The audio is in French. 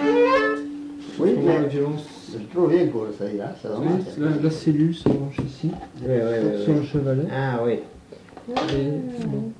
Oui, Pour mais la violence. je trouve bien que ça ira, ça Oui, va. la cellule se branche ici, Oui, oui, sur oui. le chevalet. Ah oui. Et bon,